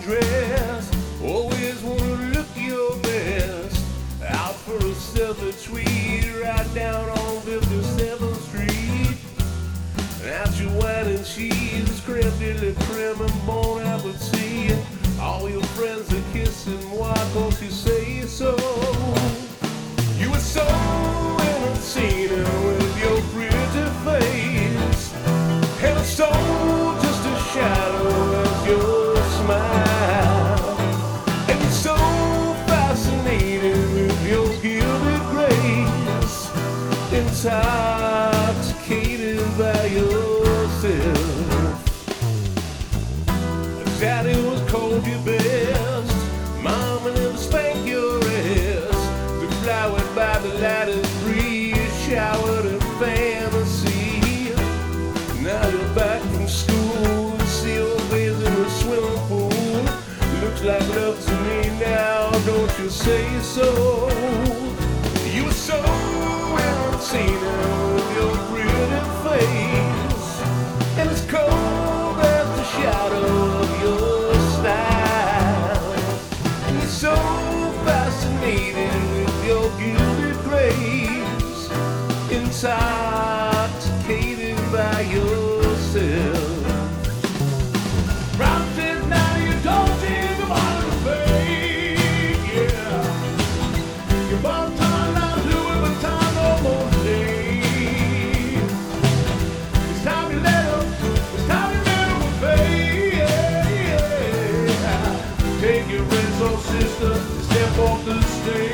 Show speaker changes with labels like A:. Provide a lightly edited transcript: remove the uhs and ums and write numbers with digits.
A: dress. Always wanna look your best. Out for a selfie tweet right down on 57th Street. Out your wine and cheese, creme de la creme and bon appetit. All your friends are kissing, why don't you say so? You were so entertaining with your pretty face, and I saw just a shadow of your smile. And you're so fascinating with your gilded grace, intoxicated by yourself. Daddy was cold your best, Mama never spanked your ass. We flowered by the light of breeze, showered in fantasy. Now you're back from school, see your face in a swimming pool. Looks like love to me now, don't you say so? You were so entertaining with your pretty face, and it's cold as the shadow of your style. And you're so fascinating with your gilded grace, intoxicated by yourself. Round says now you don't see the bottom of fake, yeah. Your bottom time now Louis Vuitton no more today. It's time you let up, it's time you let up with faith, yeah. Take your red soul sister, step off the stage.